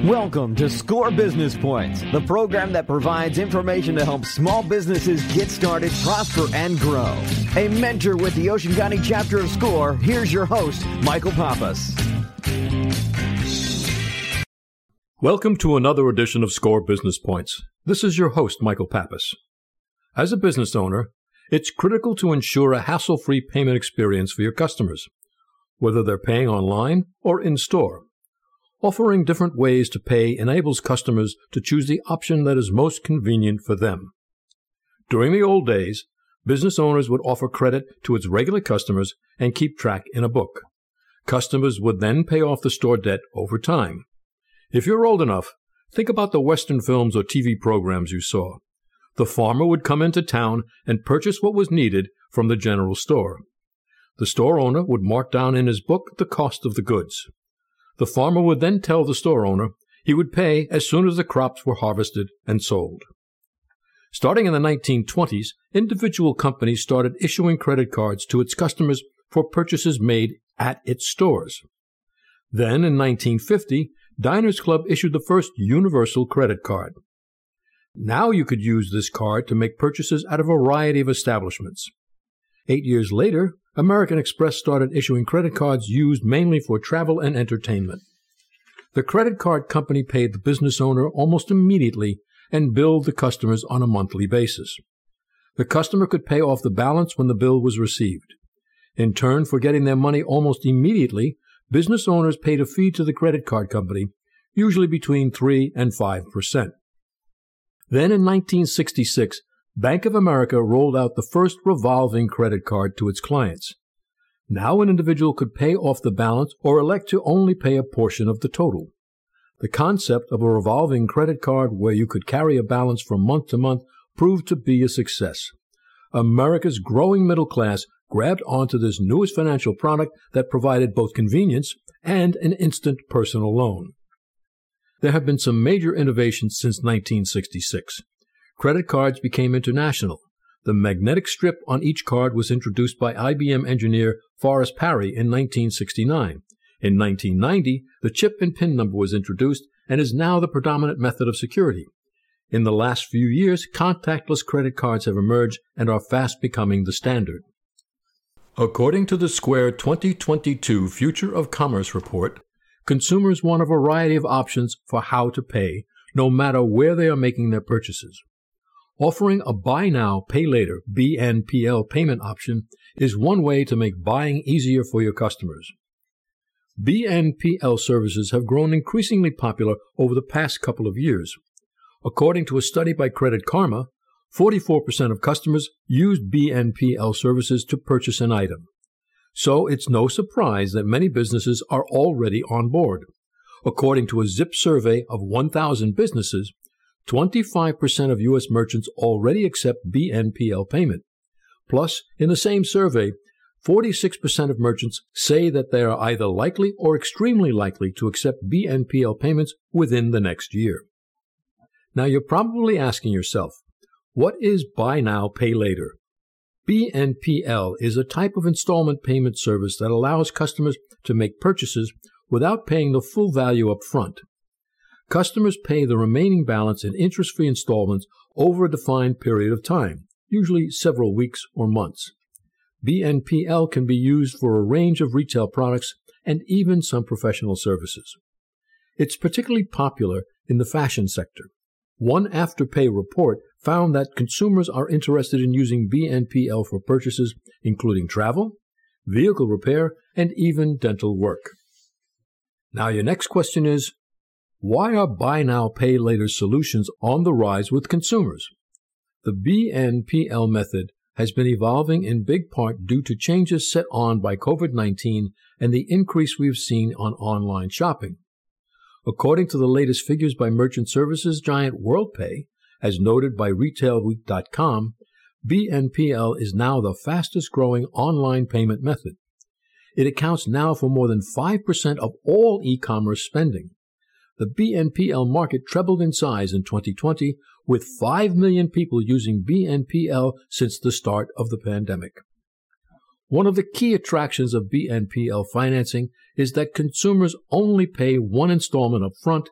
Welcome to Score Business Points, the program that provides information to help small businesses get started, prosper, and grow. A mentor with the Ocean County chapter of Score, here's your host, Michael Pappas. Welcome to another edition of Score Business Points. This is your host, Michael Pappas. As a business owner, it's critical to ensure a hassle-free payment experience for your customers, whether they're paying online or in-store. Offering different ways to pay enables customers to choose the option that is most convenient for them. During the old days, business owners would offer credit to its regular customers and keep track in a book. Customers would then pay off the store debt over time. If you're old enough, think about the Western films or TV programs you saw. The farmer would come into town and purchase what was needed from the general store. The store owner would mark down in his book the cost of the goods. The farmer would then tell the store owner he would pay as soon as the crops were harvested and sold. Starting in the 1920s, individual companies started issuing credit cards to its customers for purchases made at its stores. Then, in 1950, Diners Club issued the first universal credit card. Now you could use this card to make purchases at a variety of establishments. 8 years later, American Express started issuing credit cards used mainly for travel and entertainment. The credit card company paid the business owner almost immediately and billed the customers on a monthly basis. The customer could pay off the balance when the bill was received. In turn for getting their money almost immediately, business owners paid a fee to the credit card company, usually between 3 and 5%. Then in 1966, Bank of America rolled out the first revolving credit card to its clients. Now an individual could pay off the balance or elect to only pay a portion of the total. The concept of a revolving credit card where you could carry a balance from month to month proved to be a success. America's growing middle class grabbed onto this newest financial product that provided both convenience and an instant personal loan. There have been some major innovations since 1966. Credit cards became international. The magnetic strip on each card was introduced by IBM engineer Forrest Parry in 1969. In 1990, the chip and PIN number was introduced and is now the predominant method of security. In the last few years, contactless credit cards have emerged and are fast becoming the standard. According to the Square 2022 Future of Commerce report, consumers want a variety of options for how to pay, no matter where they are making their purchases. Offering a Buy Now, Pay Later (BNPL) payment option is one way to make buying easier for your customers. BNPL services have grown increasingly popular over the past couple of years. According to a study by Credit Karma, 44% of customers used BNPL services to purchase an item. So it's no surprise that many businesses are already on board. According to a Zip survey of 1,000 businesses, 25% of U.S. merchants already accept BNPL payment. Plus, in the same survey, 46% of merchants say that they are either likely or extremely likely to accept BNPL payments within the next year. Now you're probably asking yourself, what is Buy Now, Pay Later? BNPL is a type of installment payment service that allows customers to make purchases without paying the full value up front. Customers pay the remaining balance in interest-free installments over a defined period of time, usually several weeks or months. BNPL can be used for a range of retail products and even some professional services. It's particularly popular in the fashion sector. One Afterpay report found that consumers are interested in using BNPL for purchases including travel, vehicle repair, and even dental work. Now your next question is, why are Buy Now, Pay Later solutions on the rise with consumers? The BNPL method has been evolving in big part due to changes set on by COVID-19 and the increase we've seen on online shopping. According to the latest figures by merchant services giant WorldPay, as noted by RetailWeek.com, BNPL is now the fastest-growing online payment method. It accounts now for more than 5% of all e-commerce spending. The BNPL market trebled in size in 2020, with 5 million people using BNPL since the start of the pandemic. One of the key attractions of BNPL financing is that consumers only pay one installment up front,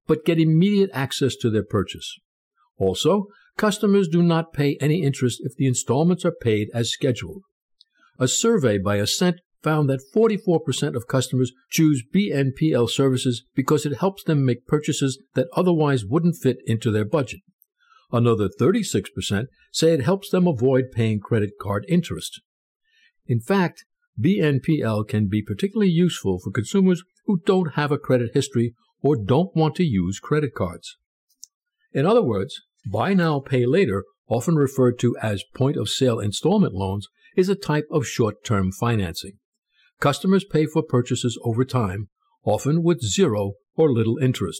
but get immediate access to their purchase. Also, customers do not pay any interest if the installments are paid as scheduled. A survey by Ascent found that 44% of customers choose BNPL services because it helps them make purchases that otherwise wouldn't fit into their budget. Another 36% say it helps them avoid paying credit card interest. In fact, BNPL can be particularly useful for consumers who don't have a credit history or don't want to use credit cards. In other words, buy now, pay later, often referred to as point-of-sale installment loans, is a type of short-term financing. Customers pay for purchases over time, often with zero or little interest.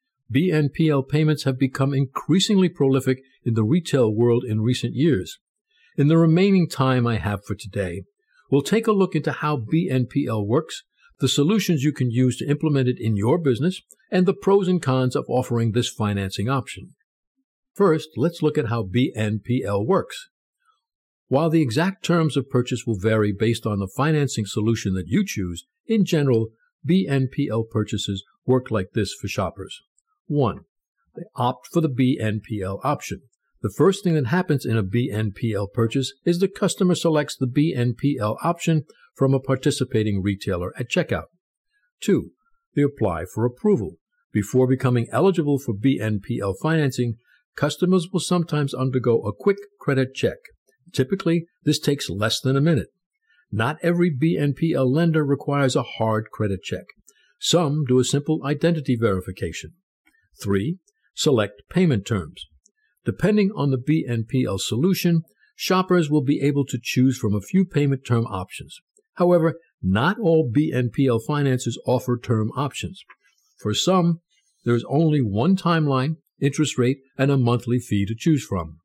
BNPL payments have become increasingly prolific in the retail world in recent years. In the remaining time I have for today, we'll take a look into how BNPL works, the solutions you can use to implement it in your business, and the pros and cons of offering this financing option. First, let's look at how BNPL works. While the exact terms of purchase will vary based on the financing solution that you choose, in general, BNPL purchases work like this for shoppers. 1. They opt for the BNPL option. The first thing that happens in a BNPL purchase is the customer selects the BNPL option from a participating retailer at checkout. 2. They apply for approval. Before becoming eligible for BNPL financing, customers will sometimes undergo a quick credit check. Typically, this takes less than a minute. Not every BNPL lender requires a hard credit check. Some do a simple identity verification. 3. Select payment terms. Depending on the BNPL solution, shoppers will be able to choose from a few payment term options. However, not all BNPL finances offer term options. For some, there is only one timeline, interest rate, and a monthly fee to choose from.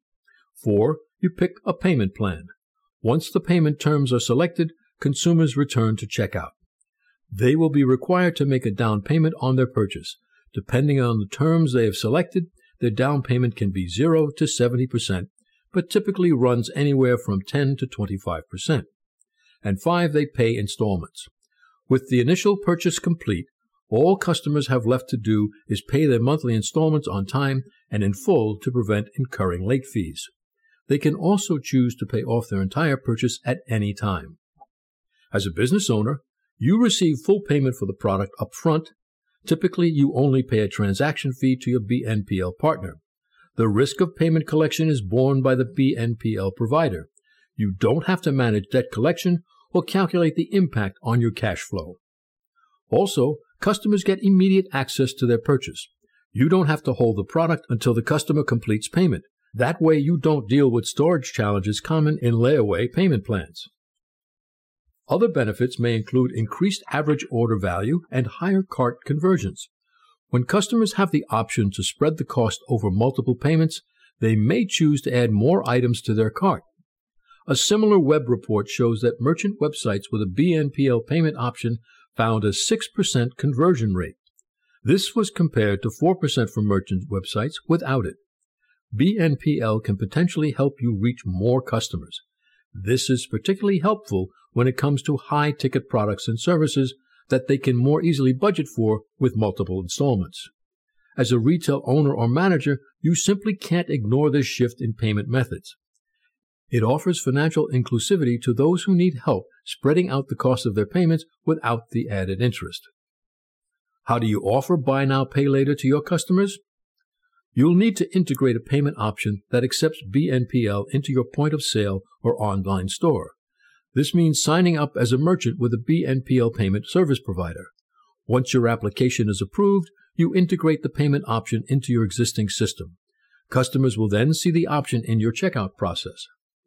4. You pick a payment plan. Once the payment terms are selected, consumers return to checkout. They will be required to make a down payment on their purchase. Depending on the terms they have selected, their down payment can be 0 to 70%, but typically runs anywhere from 10 to 25%. And 5, they pay installments. With the initial purchase complete, all customers have left to do is pay their monthly installments on time and in full to prevent incurring late fees. They can also choose to pay off their entire purchase at any time. As a business owner, you receive full payment for the product up front. Typically, you only pay a transaction fee to your BNPL partner. The risk of payment collection is borne by the BNPL provider. You don't have to manage debt collection or calculate the impact on your cash flow. Also, customers get immediate access to their purchase. You don't have to hold the product until the customer completes payment. That way you don't deal with storage challenges common in layaway payment plans. Other benefits may include increased average order value and higher cart conversions. When customers have the option to spread the cost over multiple payments, they may choose to add more items to their cart. A similar web report shows that merchant websites with a BNPL payment option found a 6% conversion rate. This was compared to 4% for merchant websites without it. BNPL can potentially help you reach more customers. This is particularly helpful when it comes to high-ticket products and services that they can more easily budget for with multiple installments. As a retail owner or manager, you simply can't ignore this shift in payment methods. It offers financial inclusivity to those who need help spreading out the cost of their payments without the added interest. How do you offer Buy Now, Pay Later to your customers? You'll need to integrate a payment option that accepts BNPL into your point-of-sale or online store. This means signing up as a merchant with a BNPL payment service provider. Once your application is approved, you integrate the payment option into your existing system. Customers will then see the option in your checkout process.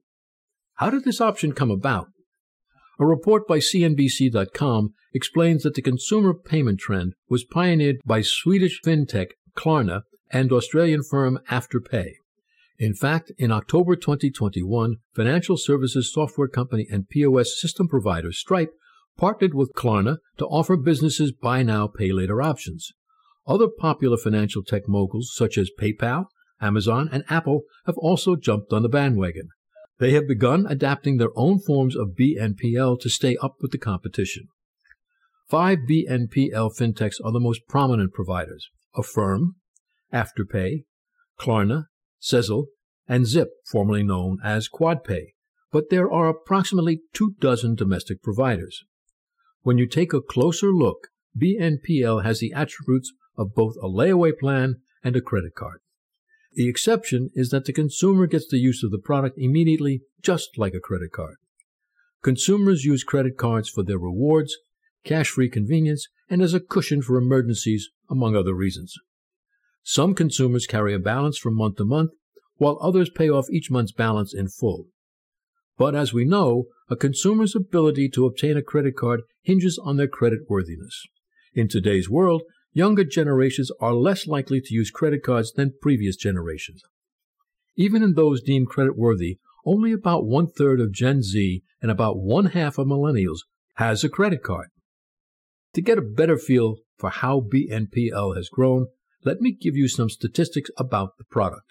How did this option come about? A report by CNBC.com explains that the consumer payment trend was pioneered by Swedish fintech Klarna and Australian firm Afterpay. In fact, in October 2021, financial services software company and POS system provider Stripe partnered with Klarna to offer businesses Buy Now, Pay Later options. Other popular financial tech moguls such as PayPal, Amazon, and Apple have also jumped on the bandwagon. They have begun adapting their own forms of BNPL to stay up with the competition. 5 BNPL fintechs are the most prominent providers: Affirm, Afterpay, Klarna, Sezzle, and Zip, formerly known as QuadPay, but there are approximately 24 domestic providers. When you take a closer look, BNPL has the attributes of both a layaway plan and a credit card. The exception is that the consumer gets the use of the product immediately, just like a credit card. Consumers use credit cards for their rewards, cash-free convenience, and as a cushion for emergencies, among other reasons. Some consumers carry a balance from month to month, while others pay off each month's balance in full. But as we know, a consumer's ability to obtain a credit card hinges on their credit worthiness. In today's world, younger generations are less likely to use credit cards than previous generations. Even in those deemed creditworthy, only about 1/3 of Gen Z and about 1/2 of millennials has a credit card. To get a better feel for how BNPL has grown, let me give you some statistics about the product.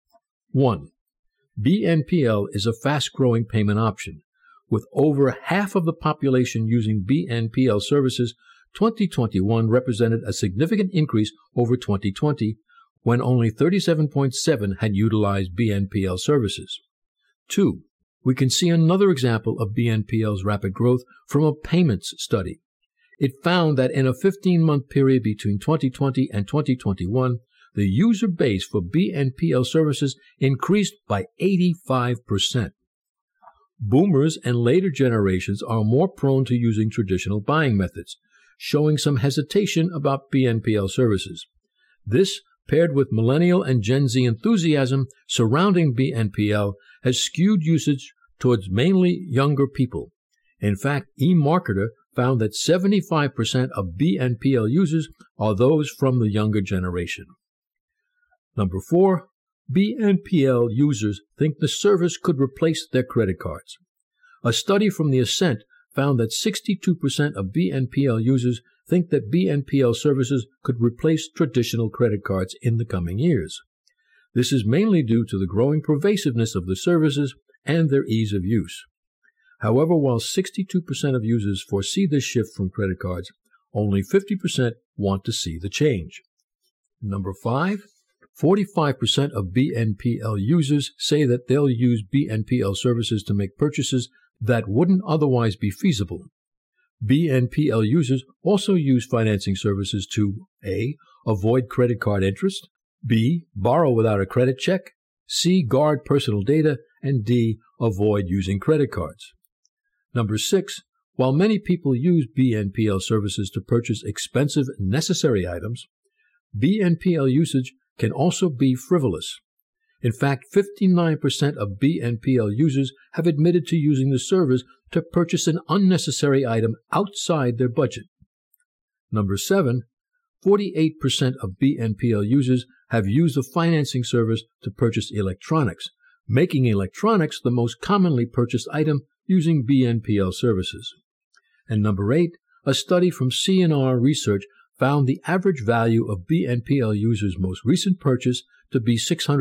1. BNPL is a fast-growing payment option. With over half of the population using BNPL services, 2021 represented a significant increase over 2020, when only 37.7% had utilized BNPL services. 2. We can see another example of BNPL's rapid growth from a payments study. It found that in a 15-month period between 2020 and 2021, the user base for BNPL services increased by 85%. Boomers and later generations are more prone to using traditional buying methods, showing some hesitation about BNPL services. This, paired with millennial and Gen Z enthusiasm surrounding BNPL, has skewed usage towards mainly younger people. In fact, eMarketer found that 75% of BNPL users are those from the younger generation. Number 4, BNPL users think the service could replace their credit cards. A study from the Ascent found that 62% of BNPL users think that BNPL services could replace traditional credit cards in the coming years. This is mainly due to the growing pervasiveness of the services and their ease of use. However, while 62% of users foresee this shift from credit cards, only 50% want to see the change. Number 5, 45% of BNPL users say that they'll use BNPL services to make purchases that wouldn't otherwise be feasible. BNPL users also use financing services to A. Avoid credit card interest, B. Borrow without a credit check, C. Guard personal data, and D. Avoid using credit cards. Number 6. While many people use BNPL services to purchase expensive, necessary items, BNPL usage can also be frivolous. In fact, 59% of BNPL users have admitted to using the service to purchase an unnecessary item outside their budget. Number 7, 48% of BNPL users have used the financing service to purchase electronics, making electronics the most commonly purchased item using BNPL services. And number 8, a study from C&R Research found the average value of BNPL users' most recent purchase to be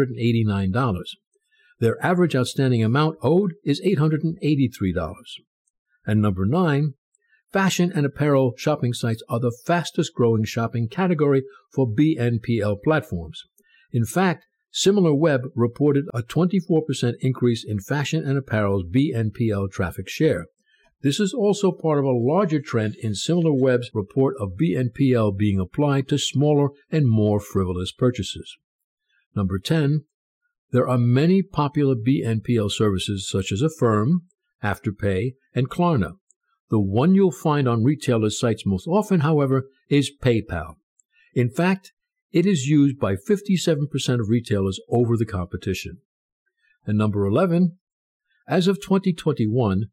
$689. Their average outstanding amount owed is $883. And number 9, fashion and apparel shopping sites are the fastest growing shopping category for BNPL platforms. In fact, SimilarWeb reported a 24% increase in fashion and apparel's BNPL traffic share. This is also part of a larger trend in SimilarWeb's report of BNPL being applied to smaller and more frivolous purchases. Number 10, there are many popular BNPL services such as Affirm, Afterpay, and Klarna. The one you'll find on retailers' sites most often, however, is PayPal. In fact, it is used by 57% of retailers over the competition. And number 11, as of 2021,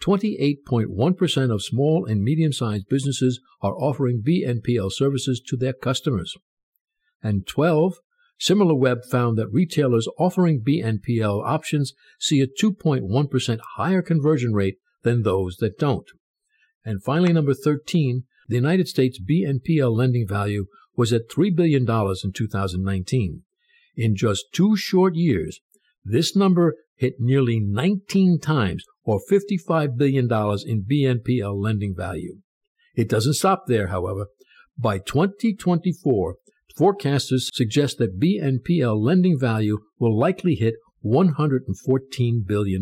28.1% of small and medium-sized businesses are offering BNPL services to their customers. And 12, SimilarWeb found that retailers offering BNPL options see a 2.1% higher conversion rate than those that don't. And finally, number 13, the United States BNPL lending value was at $3 billion in 2019. In just 2 short years, this number hit nearly 19 times, or $55 billion in BNPL lending value. It doesn't stop there, however. By 2024, forecasters suggest that BNPL lending value will likely hit $114 billion.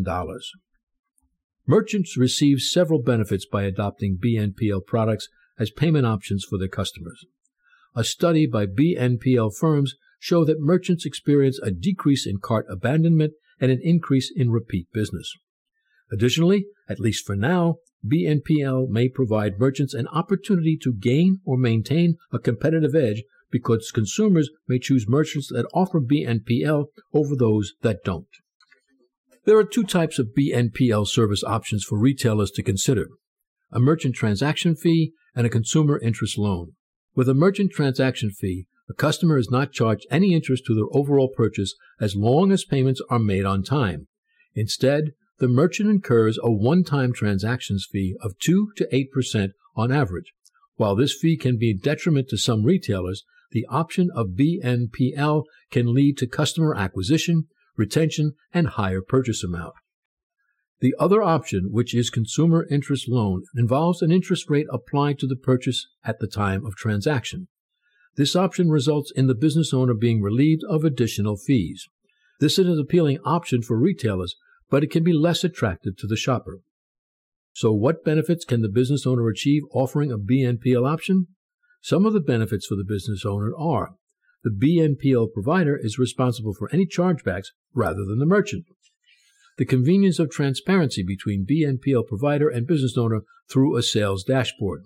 Merchants receive several benefits by adopting BNPL products as payment options for their customers. A study by BNPL firms show that merchants experience a decrease in cart abandonment and an increase in repeat business. Additionally, at least for now, BNPL may provide merchants an opportunity to gain or maintain a competitive edge because consumers may choose merchants that offer BNPL over those that don't. There are two types of BNPL service options for retailers to consider: a merchant transaction fee and a consumer interest loan. With a merchant transaction fee, a customer is not charged any interest to their overall purchase as long as payments are made on time. Instead, the merchant incurs a one-time transactions fee of 2 to 8% on average. While this fee can be a detriment to some retailers, the option of BNPL can lead to customer acquisition, retention, and higher purchase amount. The other option, which is consumer interest loan, involves an interest rate applied to the purchase at the time of transaction. This option results in the business owner being relieved of additional fees. This is an appealing option for retailers, but it can be less attractive to the shopper. So what benefits can the business owner achieve offering a BNPL option? Some of the benefits for the business owner are: the BNPL provider is responsible for any chargebacks rather than the merchant. The convenience of transparency between BNPL provider and business owner through a sales dashboard.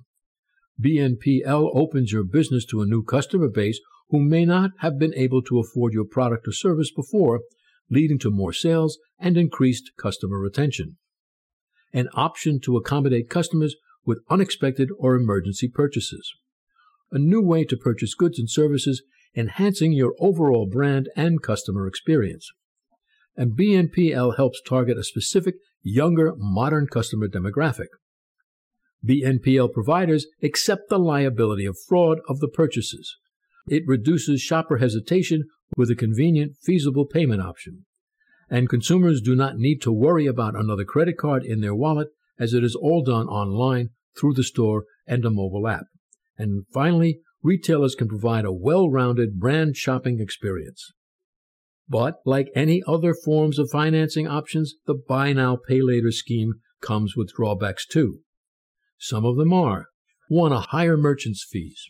BNPL opens your business to a new customer base who may not have been able to afford your product or service before, leading to more sales and increased customer retention. An option to accommodate customers with unexpected or emergency purchases. A new way to purchase goods and services, enhancing your overall brand and customer experience. And BNPL helps target a specific, younger, modern customer demographic. BNPL providers accept the liability of fraud of the purchases. It reduces shopper hesitation with a convenient, feasible payment option. And consumers do not need to worry about another credit card in their wallet, as it is all done online through the store and a mobile app. And finally, retailers can provide a well-rounded brand shopping experience. But like any other forms of financing options, the Buy Now, Pay Later scheme comes with drawbacks too. Some of them are: 1. A higher merchant's fees.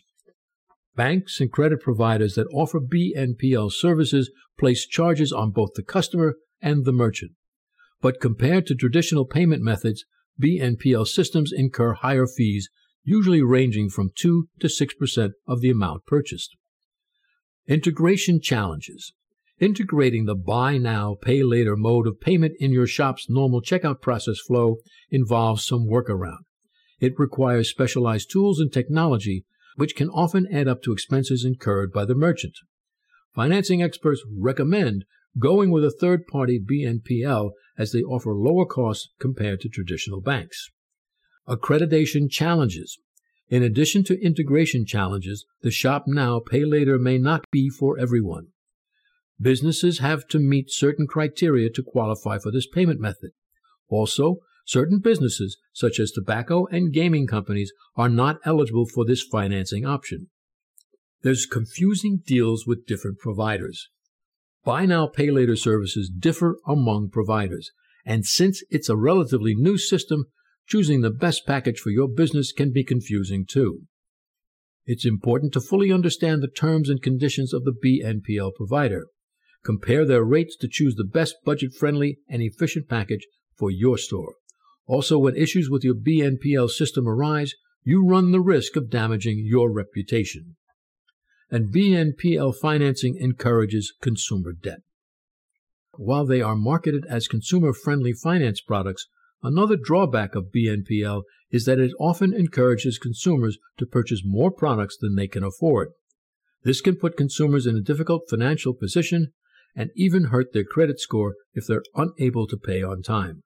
Banks and credit providers that offer BNPL services place charges on both the customer and the merchant. But compared to traditional payment methods, BNPL systems incur higher fees, usually ranging from 2 to 6% of the amount purchased. Integration challenges. Integrating the Buy Now, Pay Later mode of payment in your shop's normal checkout process flow involves some workaround. It requires specialized tools and technology, which can often add up to expenses incurred by the merchant. Financing experts recommend going with a third-party BNPL as they offer lower costs compared to traditional banks. Accreditation challenges. In addition to integration challenges, the Shop Now, Pay Later may not be for everyone. Businesses have to meet certain criteria to qualify for this payment method. Also, certain businesses, such as tobacco and gaming companies, are not eligible for this financing option. There's confusing deals with different providers. Buy Now, Pay Later services differ among providers, and since it's a relatively new system, choosing the best package for your business can be confusing too. It's important to fully understand the terms and conditions of the BNPL provider. Compare their rates to choose the best budget-friendly and efficient package for your store. Also, when issues with your BNPL system arise, you run the risk of damaging your reputation. And BNPL financing encourages consumer debt. While they are marketed as consumer-friendly finance products, another drawback of BNPL is that it often encourages consumers to purchase more products than they can afford. This can put consumers in a difficult financial position and even hurt their credit score if they're unable to pay on time.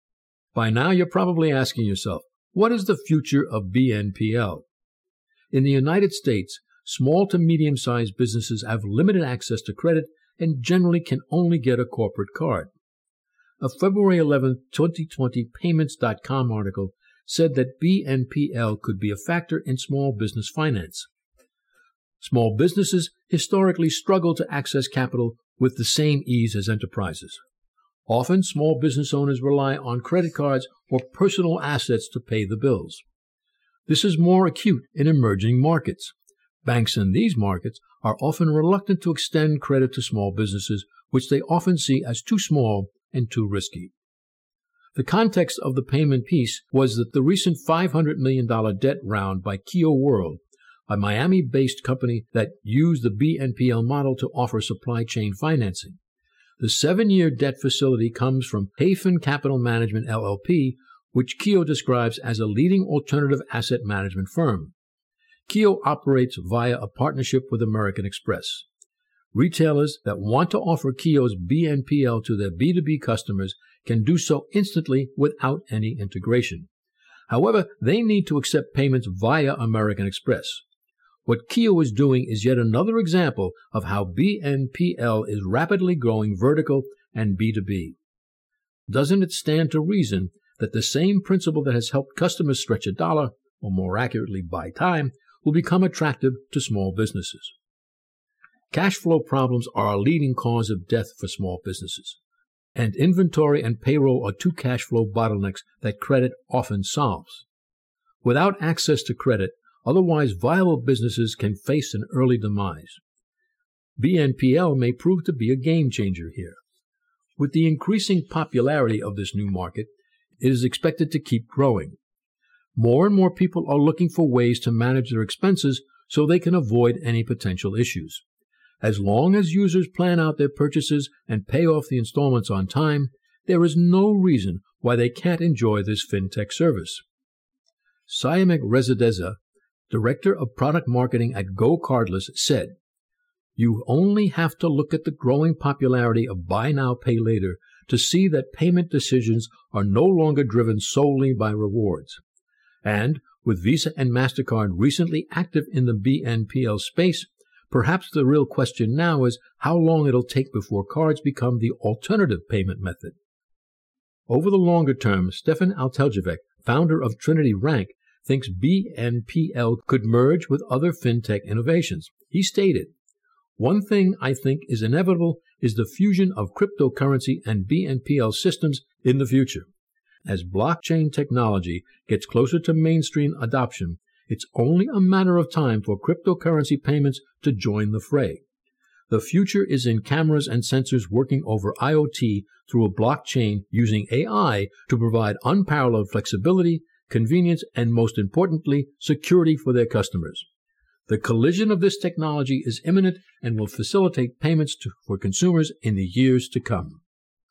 By now, you're probably asking yourself, what is the future of BNPL? In the United States, small to medium-sized businesses have limited access to credit and generally can only get a corporate card. A February 11, 2020 Payments.com article said that BNPL could be a factor in small business finance. Small businesses historically struggle to access capital with the same ease as enterprises. Often, small business owners rely on credit cards or personal assets to pay the bills. This is more acute in emerging markets. Banks in these markets are often reluctant to extend credit to small businesses, which they often see as too small and too risky. The context of the payment piece was that the recent $500 million debt round by Kio World, a Miami-based company that used the BNPL model to offer supply chain financing. The 7-year debt facility comes from Hayfin Capital Management LLP, which Kio describes as a leading alternative asset management firm. Kio operates via a partnership with American Express. Retailers that want to offer Kio's BNPL to their B2B customers can do so instantly without any integration. However, they need to accept payments via American Express. What Kio is doing is yet another example of how BNPL is rapidly growing vertical and B2B. Doesn't it stand to reason that the same principle that has helped customers stretch a dollar, or more accurately buy time, will become attractive to small businesses? Cash flow problems are a leading cause of death for small businesses, and inventory and payroll are two cash flow bottlenecks that credit often solves. Without access to credit, otherwise viable businesses can face an early demise. BNPL may prove to be a game changer here. With the increasing popularity of this new market, it is expected to keep growing. More and more people are looking for ways to manage their expenses so they can avoid any potential issues. As long as users plan out their purchases and pay off the installments on time, there is no reason why they can't enjoy this fintech service. Siamak Rezadeza, Director of Product Marketing at Go Cardless, said, "You only have to look at the growing popularity of Buy Now, Pay Later to see that payment decisions are no longer driven solely by rewards. And with Visa and MasterCard recently active in the BNPL space, perhaps the real question now is how long it'll take before cards become the alternative payment method." Over the longer term, Stefan Alteljevec, founder of Trinity Rank, thinks BNPL could merge with other fintech innovations. He stated, "One thing I think is inevitable is the fusion of cryptocurrency and BNPL systems in the future. As blockchain technology gets closer to mainstream adoption, it's only a matter of time for cryptocurrency payments to join the fray. The future is in cameras and sensors working over IoT through a blockchain using AI to provide unparalleled flexibility, convenience, and most importantly, security for their customers. The collision of this technology is imminent and will facilitate payments for consumers in the years to come."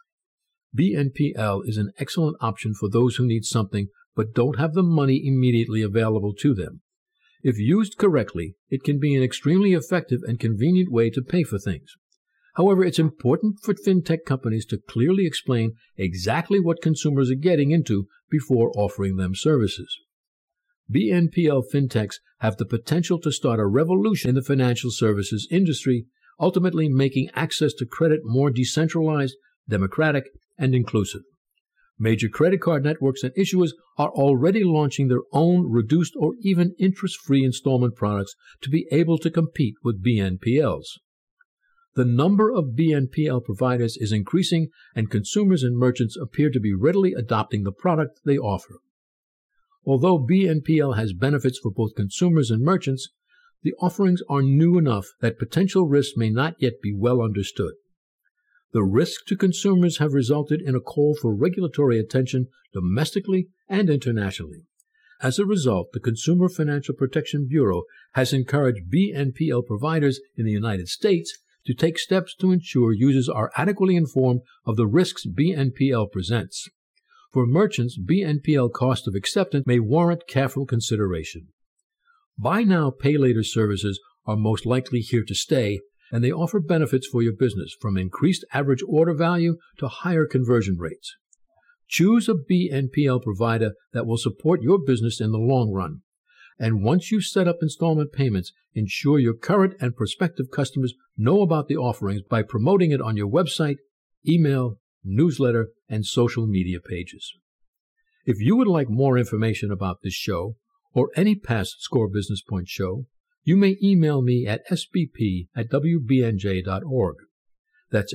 BNPL is an excellent option for those who need something but don't have the money immediately available to them. If used correctly, it can be an extremely effective and convenient way to pay for things. However, it's important for fintech companies to clearly explain exactly what consumers are getting into before offering them services. BNPL fintechs have the potential to start a revolution in the financial services industry, ultimately making access to credit more decentralized, democratic, and inclusive. Major credit card networks and issuers are already launching their own reduced or even interest-free installment products to be able to compete with BNPLs. The number of BNPL providers is increasing, and consumers and merchants appear to be readily adopting the product they offer. Although BNPL has benefits for both consumers and merchants, the offerings are new enough that potential risks may not yet be well understood. The risks to consumers have resulted in a call for regulatory attention domestically and internationally. As a result, the Consumer Financial Protection Bureau has encouraged BNPL providers in the United States to take steps to ensure users are adequately informed of the risks BNPL presents. For merchants, BNPL cost of acceptance may warrant careful consideration. Buy Now, Pay Later services are most likely here to stay, and they offer benefits for your business, from increased average order value to higher conversion rates. Choose a BNPL provider that will support your business in the long run. And once you've set up installment payments, ensure your current and prospective customers know about the offerings by promoting it on your website, email, newsletter, and social media pages. If you would like more information about this show or any past Score Business Point show, you may email me at sbp@wbnj.org. That's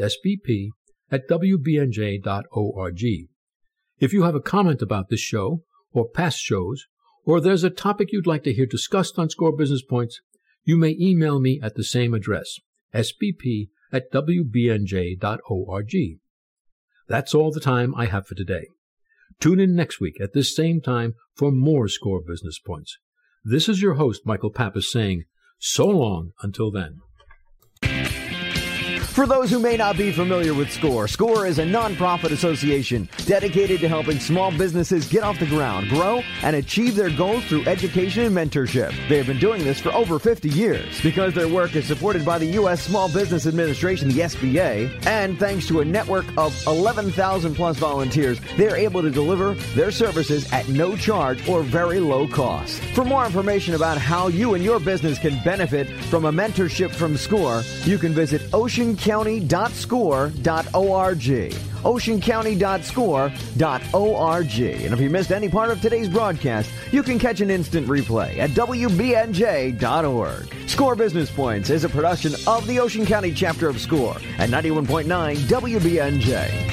sbp@wbnj.org. If you have a comment about this show or past shows, or there's a topic you'd like to hear discussed on Score Business Points, you may email me at the same address, sbp@wbnj.org. That's all the time I have for today. Tune in next week at this same time for more Score Business Points. This is your host, Michael Pappas, saying so long until then. For those who may not be familiar with SCORE, SCORE is a nonprofit association dedicated to helping small businesses get off the ground, grow, and achieve their goals through education and mentorship. They have been doing this for over 50 years. Because their work is supported by the U.S. Small Business Administration, the SBA, and thanks to a network of 11,000 plus volunteers, they are able to deliver their services at no charge or very low cost. For more information about how you and your business can benefit from a mentorship from SCORE, you can visit oceancounty.score.org. oceancounty.score.org. And if you missed any part of today's broadcast, you can catch an instant replay at wbnj.org. Score Business Points is a production of the Ocean County chapter of SCORE at 91.9 WBNJ.